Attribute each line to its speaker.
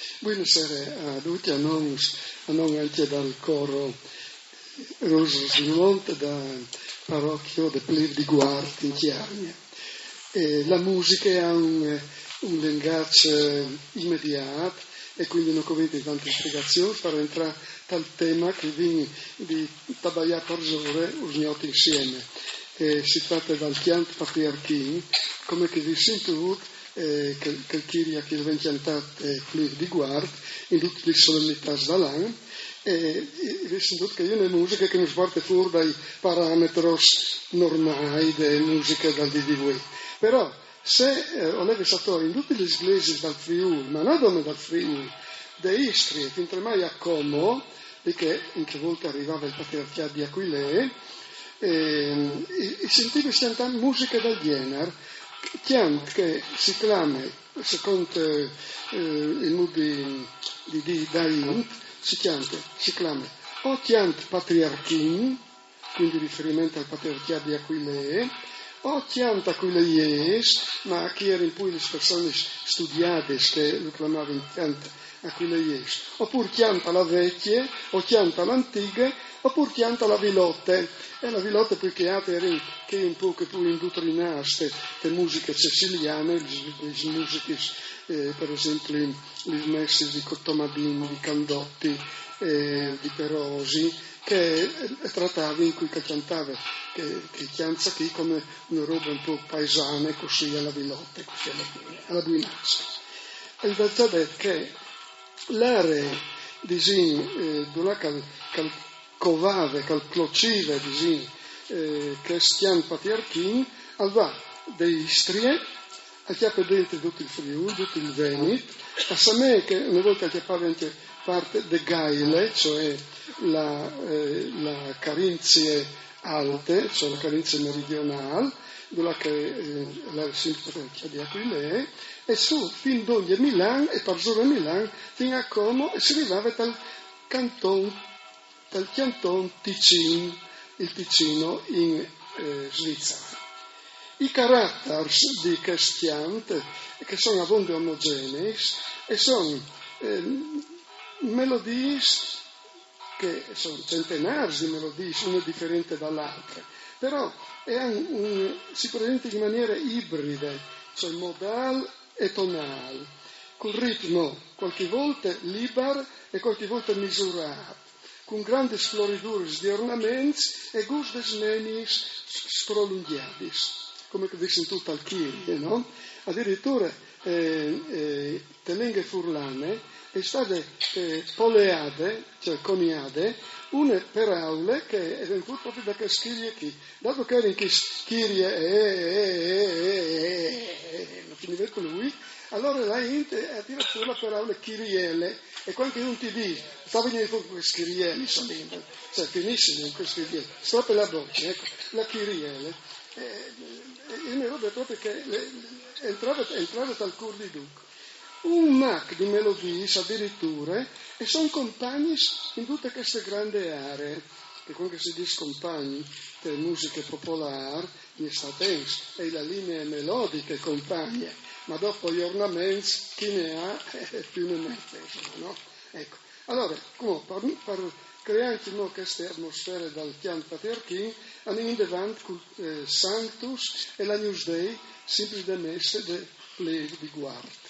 Speaker 1: Buonasera a tutti, a noi anche dal coro Rosa Svilmonte, da parrocchio del Pliv di Guard in Chiarnia. La musica ha un linguaggio immediato e quindi non conviene tante spiegazioni per entrare dal tema che viene di tabagliare per ore usnoti insieme. Si tratta del chianto patriarchino, come che vi sento che il Kyria che viene cantato Pliv di Guard in tutte le solennità dall'anno. E vi sento che è una musica che non parte fuori dai parametri normali delle musiche dal DDV. Però se oleve sattori in tutte le eglesi dal Friuli, ma non come dal Friuli, da Istria, finché mai a Como, perché in che volta arrivava il patriarcato di Aquilea, e sentivo cantare musica dal genere, che si chiama, secondo il modo di Daint, si chiama o chiant patriarchin, quindi riferimento al patriarcato di Aquilea, o chiant Aquileies, ma chi erano poi le persone studiate che lo chiamavano chiant Aquileies, oppure chianta la vecchia, o chianta l'antica, oppure chianta la vilotte. E la vilotte poi che un po' che poi indotrinaste le musiche siciliane, le musiche, per esempio, le messe di Cottomadini, di Candotti, di Perosi, che trattava in cui cantava che chianza qui come una roba un po' paesana, così alla vilotte, così alla buinazza. E in realtà è che l'area di dove calcovave, calclocive che stian patriarchin, alva dei Istrie, a chiappe dentro tutto il Friuli, tutto il Veneto, a Samè che una volta chiappava anche parte de Gaile, cioè la Carinzie alte, cioè la Carinzie meridionale, dove la sintopatriarchia di Aquilea, e su fin d'ogni Milan e per giù a Milan fino a Como e si arrivava dal canton Ticino, il Ticino in Svizzera. I caratteri di Castiant, che sono abbastanza omogenei, e sono melodie che sono centenari di melodie, una differente dall'altra, però si presentano in maniera ibride, cioè modal e tonal, con ritmo qualche volta libero e qualche volta misurato, con grandi floriture di ornamenti e gustes nenis sprolunghiadis, come che dice in tutta al Kyrie, no? Addirittura le lingue furlane è state poleade, cioè coniade, una per aule che è venuta proprio da Kyrie qui. Dato che era in Kyrie non finiva con lui, allora la gente ha tirato fuori la per aule Kyriele, e quando non ti dice, sta venendo fuori questi Kyrieli, cioè finissimo in questi Kyrieli, stoppa la bocca, ecco, la Kyriele, e mi roba proprio che entrava dal cur di Duc. Un mac di melodie addirittura, e sono compagni in tutte queste grandi aree, che quando si dice compagni delle musiche popolari, in statense, e la linea melodica compagna, ma dopo gli ornamenti chi ne ha più ne mette, no? Ecco. Allora, per creare anche queste atmosfere dal piano patriarchino, andiamo davanti con Sanctus e la News Day, semplicemente de Pliv di Guard.